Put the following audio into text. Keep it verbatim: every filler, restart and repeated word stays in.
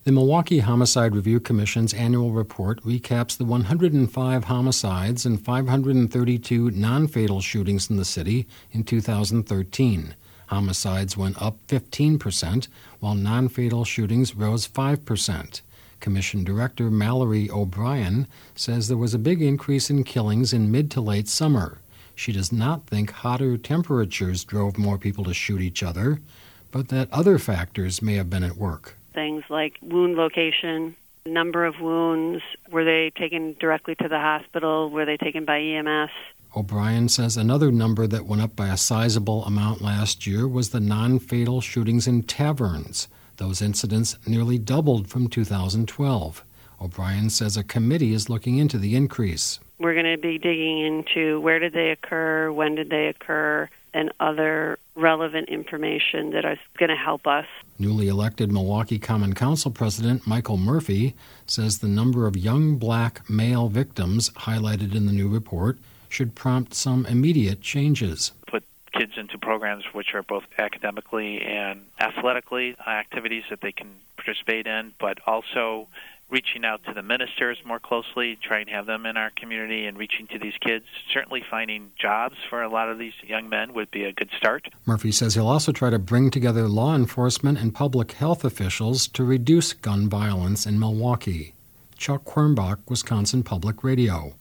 The Milwaukee Homicide Review Commission's annual report recaps the one hundred five homicides and five hundred thirty-two non-fatal shootings in the city in two thousand thirteen. Homicides went up fifteen percent, while non-fatal shootings rose five percent. Commission Director Mallory O'Brien says there was a big increase in killings in mid to late summer. She does not think hotter temperatures drove more people to shoot each other, but that other factors may have been at work. Things like wound location, number of wounds, were they taken directly to the hospital, were they taken by E M S? O'Brien says another number that went up by a sizable amount last year was the non-fatal shootings in taverns. Those incidents nearly doubled from two thousand twelve. O'Brien says a committee is looking into the increase. We're going to be digging into where did they occur, when did they occur, and other relevant information that is going to help us. Newly elected Milwaukee Common Council President Michael Murphy says the number of young black male victims highlighted in the new report should prompt some immediate changes. Put kids into programs which are both academically and athletically activities that they can participate in, but also reaching out to the ministers more closely, trying to have them in our community and reaching to these kids. Certainly finding jobs for a lot of these young men would be a good start. Murphy says he'll also try to bring together law enforcement and public health officials to reduce gun violence in Milwaukee. Chuck Quirnbach, Wisconsin Public Radio.